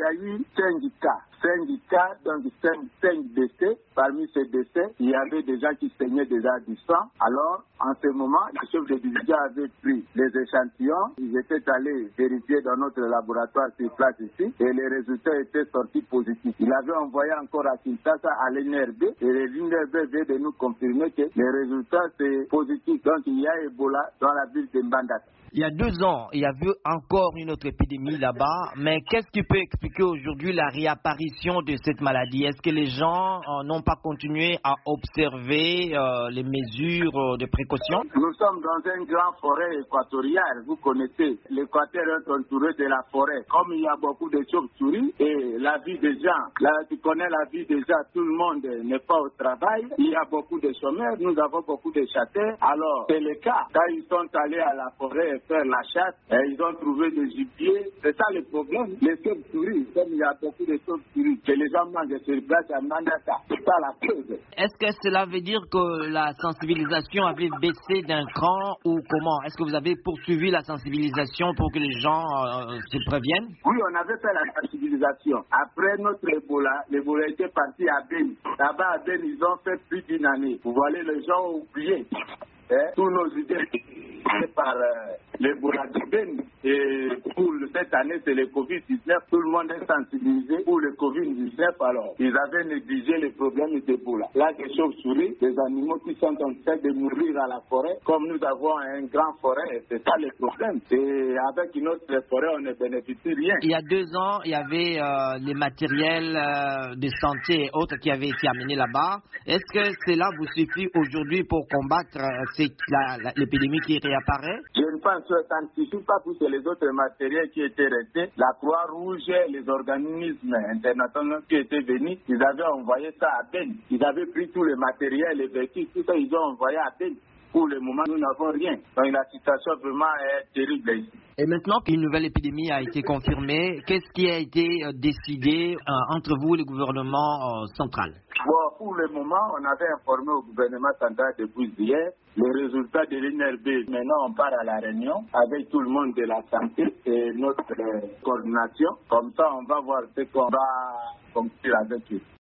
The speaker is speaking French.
y a eu 5 cas. 5 cas, donc 5 décès. Parmi ces décès, il y avait des gens qui saignaient déjà du sang. Alors, en ce moment, le chef de division avait pris les échantillons. Ils étaient allés vérifier dans notre laboratoire sur place ici et les résultats étaient sortis positifs. Il avait envoyé encore à Kinshasa à l'INRB et l'INRB vient de nous confirmer que les résultats c'est positif. Donc, il y a Ebola dans la ville de Mbandaka. Il y a 2 ans, il y avait encore une autre épidémie là-bas. Mais qu'est-ce qui peut expliquer aujourd'hui la réapparition de cette maladie? Est-ce que les gens n'ont pas continué à observer les mesures de précaution? Nous sommes dans une grande forêt équatoriale. Vous connaissez, l'Équateur est entouré de la forêt. Comme il y a beaucoup de chauves-souris et la vie des gens, là tu connais la vie des gens, tout le monde n'est pas au travail. Il y a beaucoup de chômeurs, nous avons beaucoup de chasseurs. Alors, c'est le cas. Quand ils sont allés à la forêt faire la chasse, ils ont trouvé des gibiers. C'est ça le problème. Les chauves-souris, comme il y a beaucoup de chauves-souris, que les gens mangent sur place à Mandaka. C'est ça la cause. Est-ce que cela veut dire que la sensibilisation avait baissé d'un cran ou comment? Est-ce que vous avez poursuivi la sensibilisation pour que les gens se préviennent? Oui, on avait fait la sensibilisation. Après notre Ebola, l'Ebola était parti à Beni. Là-bas à Beni, ils ont fait plus d'1 année. Vous voyez, les gens ont oublié. Tous nos idées par l'Ebola de Beni. Et pour cette année, c'est le Covid-19. Tout le monde est sensibilisé pour le Covid-19. Alors, ils avaient négligé les problèmes d'Ebola. Là, des chauves-souris, des animaux qui sont en train de mourir à la forêt. Comme nous avons une grande forêt, c'est ça le problème. Et avec une autre forêt, on ne bénéficie rien. Il y a 2 ans, il y avait les matériels de santé et autres qui avaient été amenés là-bas. Est-ce que cela vous suffit aujourd'hui pour combattre l'épidémie qui réapparaît? Je ne pense que ça ne suffit pas pour que les autres matériels qui étaient restés, la Croix-Rouge, les organismes internationaux qui étaient venus, ils avaient envoyé ça à Beni. Ils avaient pris tous les matériels, les véhicules, tout ça, ils ont envoyé à Beni. Pour le moment, nous n'avons rien. Donc la situation vraiment est terrible ici. Et maintenant qu'une nouvelle épidémie a été confirmée, qu'est-ce qui a été décidé entre vous et le gouvernement central? Bon, pour le moment, on avait informé au gouvernement central depuis hier les résultats de l'INRB. Maintenant, on part à la réunion avec tout le monde de la santé et notre coordination. Comme ça, on va voir ce qu'on va conclure avec eux.